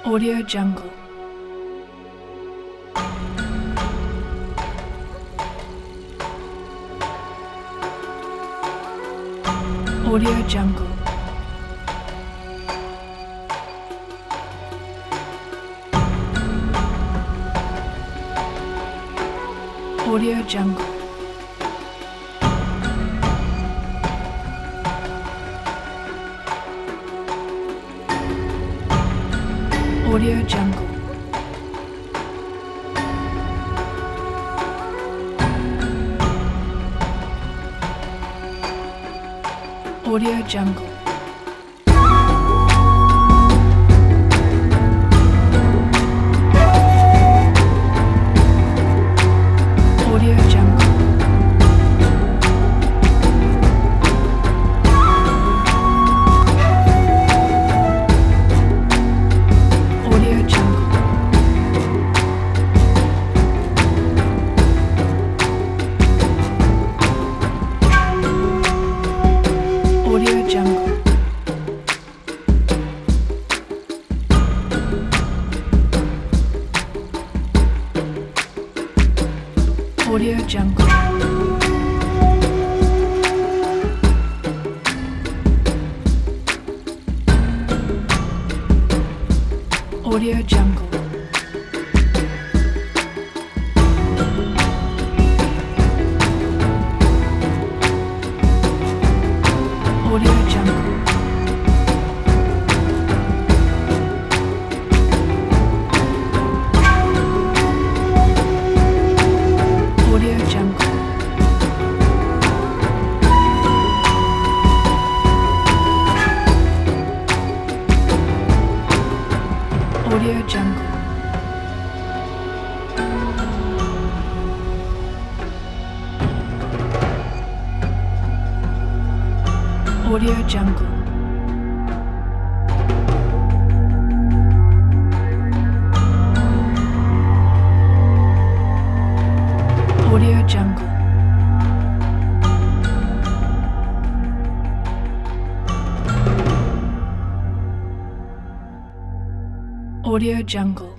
Audio Jungle. Audio Jungle. Audio Jungle. Audio Jungle. Audio Jungle. Audio Jungle. Audio Jungle. Audio Jungle. Audio Jungle. Audio Jungle. Audio Jungle. Audio Jungle. Audio Jungle. Audio Jungle. Audio Jungle. Audio Jungle.